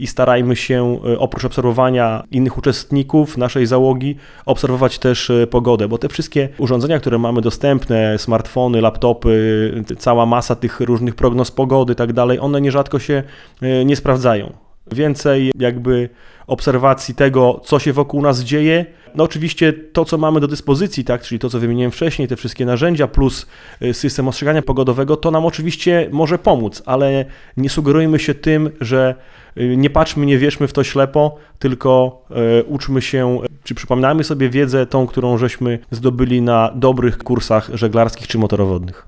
i starajmy się oprócz obserwowania innych uczestników naszej załogi obserwować też pogodę, bo te wszystkie urządzenia, które mamy dostępne, smartfony, laptopy, cała masa tych różnych prognoz pogody i tak dalej, one nierzadko się nie sprawdzają. Więcej jakby obserwacji tego, co się wokół nas dzieje. No oczywiście to, co mamy do dyspozycji, tak, czyli to, co wymieniłem wcześniej, te wszystkie narzędzia plus system ostrzegania pogodowego, to nam oczywiście może pomóc, ale nie sugerujmy się tym, że nie patrzmy, nie wierzmy w to ślepo, tylko uczmy się, czy przypominajmy sobie wiedzę tą, którą żeśmy zdobyli na dobrych kursach żeglarskich czy motorowodnych.